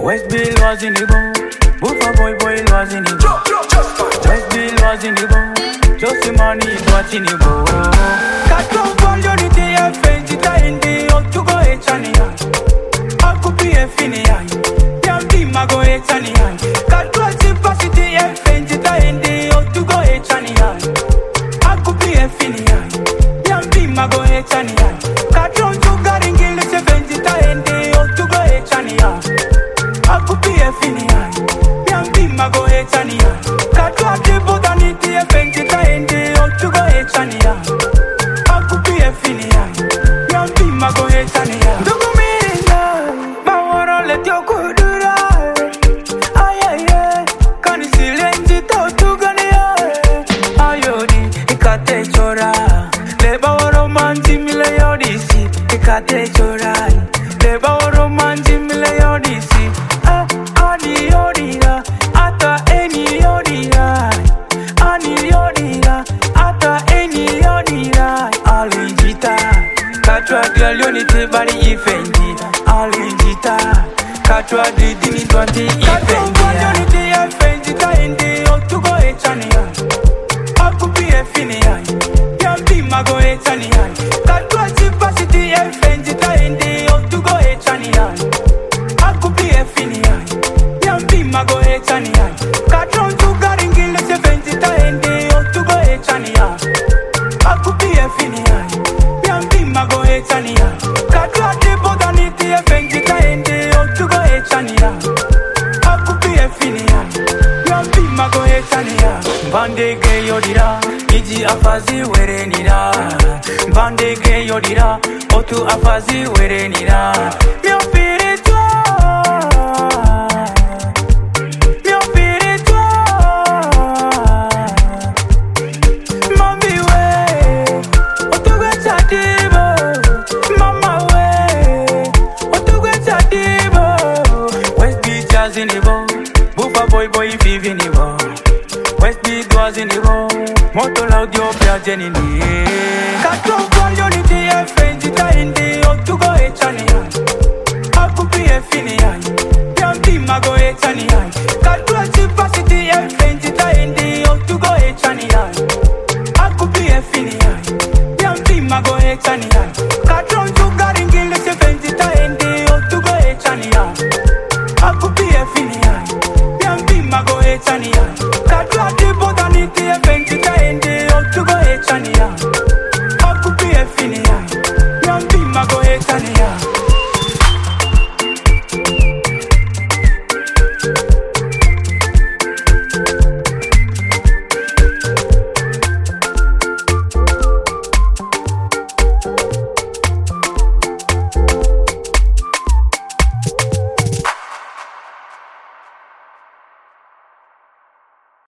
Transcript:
Westbill was in the boat. Buffa boy was in the boat. Westbill was in the boat. Just the money was in the boat. Kato folio di te e fengita indi otugo e chania. Akupi e fini ai. Yambi mago e chania. Kato sipasiti e fengita indi otugo e chania. Akupi e fini ai. Yambi mago e chania. Kato garingile se fengita indi otugo e chania. Akupi e fini ai. Yambi mago e chania. Kato ati bodaniti e fengita indi otugo e chania. Akupi e fini ai. Yambi mago e chania. Dugu miringa, mawaro le tio kudura. Ay ay ay, kani silenzi to tugani ay. Ayodi ikate chora, le bawaro manji mile yodisi. Ikate chora, le bawaro manji mile yodisi. Ani yodira, ata eni yodira. Ani yodira, ata eni yodira. Alinjita, katwa dialioni te bari ifendi. Alinjita, katwa didini twanti ifendi. Katwa dialioni te ifendi ta ende otugo e chania. Akupi e fini ai, yambi mago e chania. Katwa sipasiti e fendi ta ende otugo e chania. Akupi e fini ai, yambi mago e chania. Katwa garingile se fendi ta ende otugo e chania. Akupi e fini ai, yambi mago e chania. Katwa de bodaniti e fendi ta ende otugo e chania. Akupi e fini ai, yambi mago e chania. Bandege yodira, iji afazi werenira. Bandege yodira, otu afazi werenira. Mio pirito, mio pirito. Mami we, otugwe chadibo. Mama we, otugwe chadibo. West Beach was in the boat, Buffa boy vive in the boat. West Beach was in the boat, moto loud yo pia jenini. Kato folio ni te e fengita indi otugo e chania. Akupi e fini ai, yambi mago e chania.